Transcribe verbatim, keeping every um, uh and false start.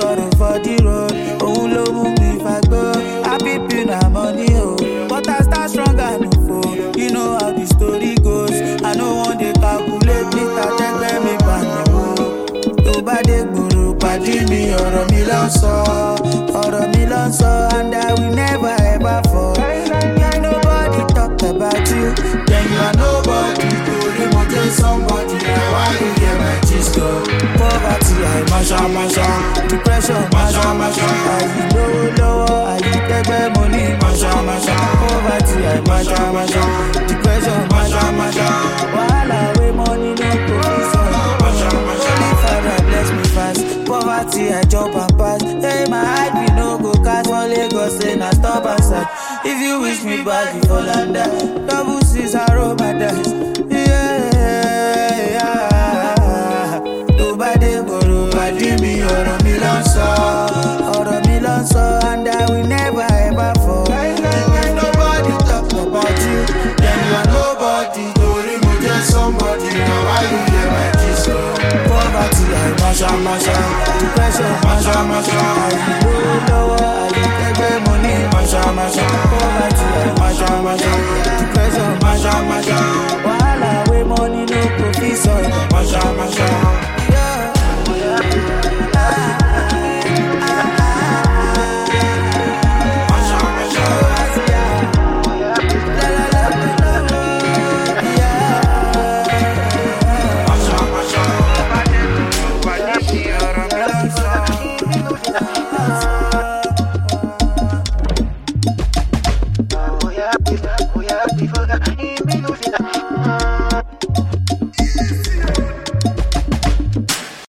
sorrow for the road. Oh, love me if I go. Happy pin and money, oh. But I start strong and no fool. You know how the story goes. I know one day calculate me, I take me back. To bad guru, padi me, or me loso, or me loso, and I will never ever fall. Ain't nobody talk about you, then you are nobody. To remote somebody, now I will get my cheese go. Poverty, I masha masha, depression, masha masha. I low low, I take my money, masha masha. Poverty, I masha masha, depression, masha masha. Wahala, way money no professor, masha masha. Only Father bless me fast. Poverty, I jump and pass. Hey, my hype, we no go cast for Lagos, say na stop and start. If you wish me bad, you fall under. Double C's, I roll my dice. Yeah, yeah. Nobody go to badi me, or me lanso, or me lanso, and I will never ever fall. Ain't nobody talk about you, then you are nobody. To remove somebody, now I will get my kiss. Poverty, I masha masha, depression, masha masha. I low lower, I take my money, masha masha. Poverty, I masha masha, depression, masha masha. Wahala, way money no professor, masha masha. Yeah. Oh yeah, oh yeah,